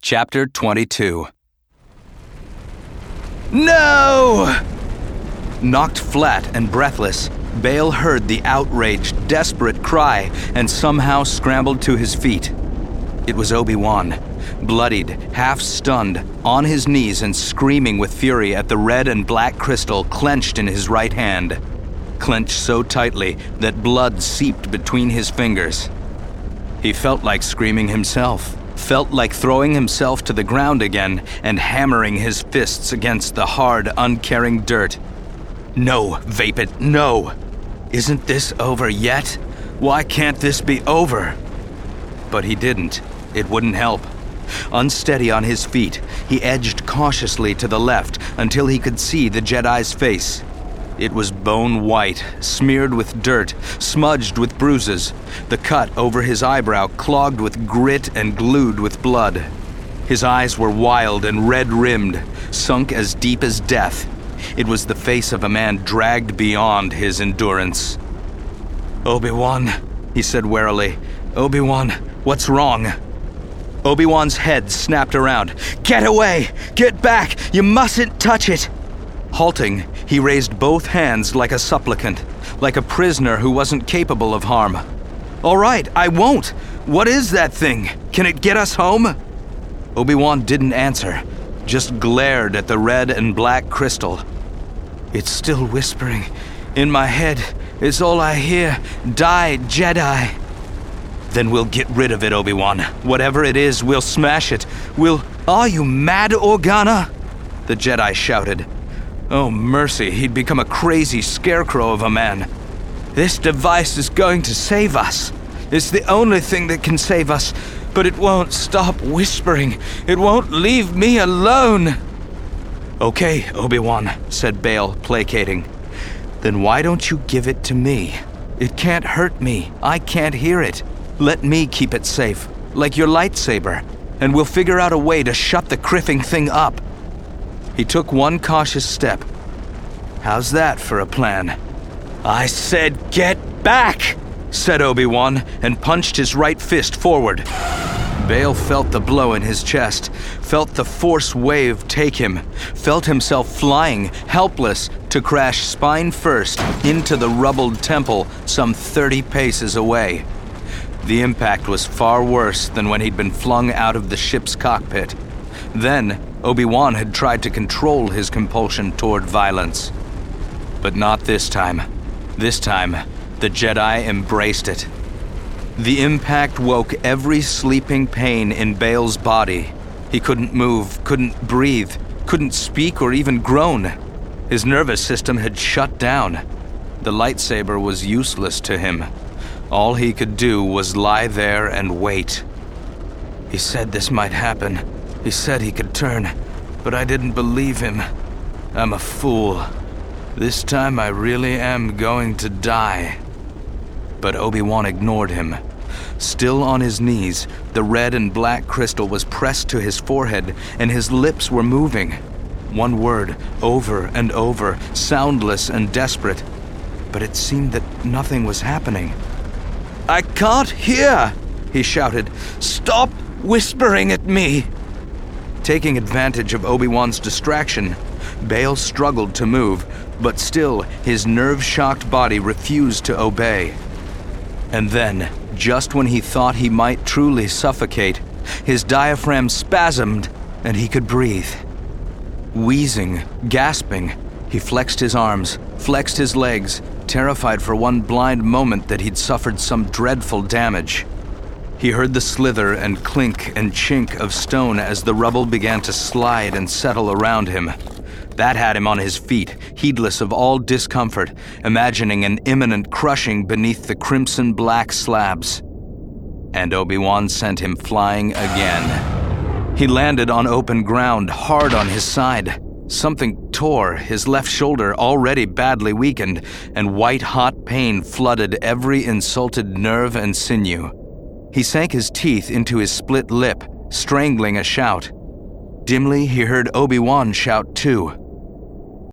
Chapter 22. No! Knocked flat and breathless, Bail heard the outraged, desperate cry and somehow scrambled to his feet. It was Obi-Wan, bloodied, half-stunned, on his knees and screaming with fury at the red and black crystal clenched in his right hand. Clenched so tightly that blood seeped between his fingers. He felt like screaming himself, felt like throwing himself to the ground again and hammering his fists against the hard, uncaring dirt. No, Vapid, no! Isn't this over yet? Why can't this be over? But he didn't. It wouldn't help. Unsteady on his feet, he edged cautiously to the left until he could see the Jedi's face. It was bone white, smeared with dirt, smudged with bruises, the cut over his eyebrow clogged with grit and glued with blood. His eyes were wild and red-rimmed, sunk as deep as death. It was the face of a man dragged beyond his endurance. "Obi-Wan," he said warily. "Obi-Wan, what's wrong?" Obi-Wan's head snapped around. "Get away! Get back! You mustn't touch it!" Halting, he raised both hands like a supplicant, like a prisoner who wasn't capable of harm. "All right, I won't! What is that thing? Can it get us home?" Obi-Wan didn't answer, just glared at the red and black crystal. "It's still whispering. In my head, it's all I hear. Die, Jedi." "Then we'll get rid of it, Obi-Wan. Whatever it is, we'll smash it. Are you mad, Organa?" the Jedi shouted. Oh, mercy, he'd become a crazy scarecrow of a man. "This device is going to save us. It's the only thing that can save us, but it won't stop whispering. It won't leave me alone." "Okay, Obi-Wan," said Bail, placating. "Then why don't you give it to me? It can't hurt me. I can't hear it. Let me keep it safe, like your lightsaber, and we'll figure out a way to shut the criffing thing up." He took one cautious step. "How's that for a plan?" "I said get back!" said Obi-Wan, and punched his right fist forward. Bail felt the blow in his chest, felt the force wave take him, felt himself flying, helpless, to crash spine first into the rubbled temple some 30 paces away. The impact was far worse than when he'd been flung out of the ship's cockpit. Then, Obi-Wan had tried to control his compulsion toward violence. But not this time. This time, the Jedi embraced it. The impact woke every sleeping pain in Bail's body. He couldn't move, couldn't breathe, couldn't speak or even groan. His nervous system had shut down. The lightsaber was useless to him. All he could do was lie there and wait. "He said this might happen. He said he could turn, but I didn't believe him. I'm a fool. This time I really am going to die." But Obi-Wan ignored him. Still on his knees, the red and black crystal was pressed to his forehead, and his lips were moving. One word, over and over, soundless and desperate. But it seemed that nothing was happening. "I can't hear!" he shouted. "Stop whispering at me!" Taking advantage of Obi-Wan's distraction, Bail struggled to move, but still his nerve-shocked body refused to obey. And then, just when he thought he might truly suffocate, his diaphragm spasmed and he could breathe. Wheezing, gasping, he flexed his arms, flexed his legs, terrified for one blind moment that he'd suffered some dreadful damage. He heard the slither and clink and chink of stone as the rubble began to slide and settle around him. That had him on his feet, heedless of all discomfort, imagining an imminent crushing beneath the crimson-black slabs. And Obi-Wan sent him flying again. He landed on open ground, hard on his side. Something tore, his left shoulder already badly weakened, and white-hot pain flooded every insulted nerve and sinew. He sank his teeth into his split lip, strangling a shout. Dimly, he heard Obi-Wan shout too.